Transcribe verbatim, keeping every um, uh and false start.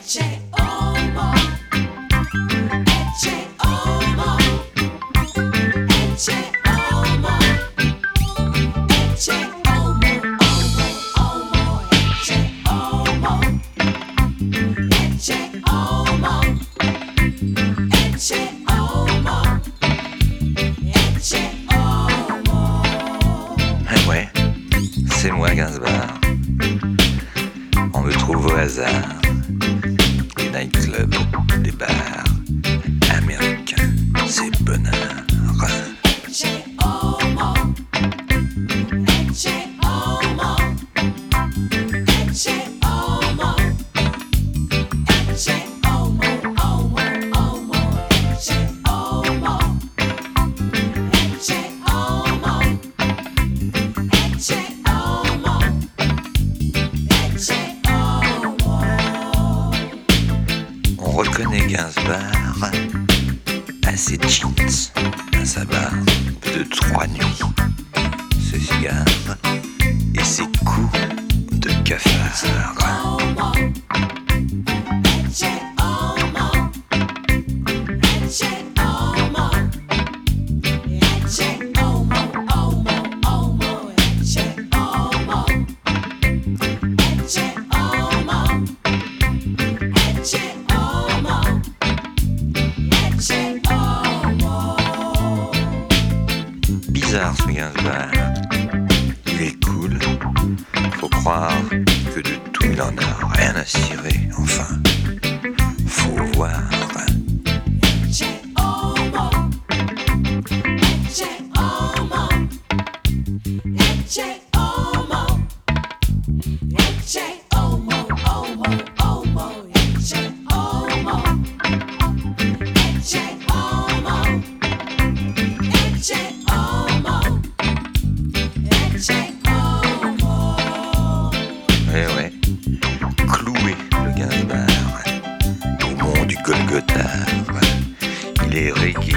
C'est moi Gainsbourg. On me trouve au hasard. Des nightclubs, des bars américains, c'est bonheur. On reconnaît Gainsbourg à ses jeans, à sa barbe de trois nuits, ses cigares et ses coups de cafard. Bizarre ce Gainsbourg, il est cool, faut croire que de tout il en a rien à cirer, enfin, faut voir. Eh ouais, cloué le Gainsbourg au mont du Golgotha, il est reggae.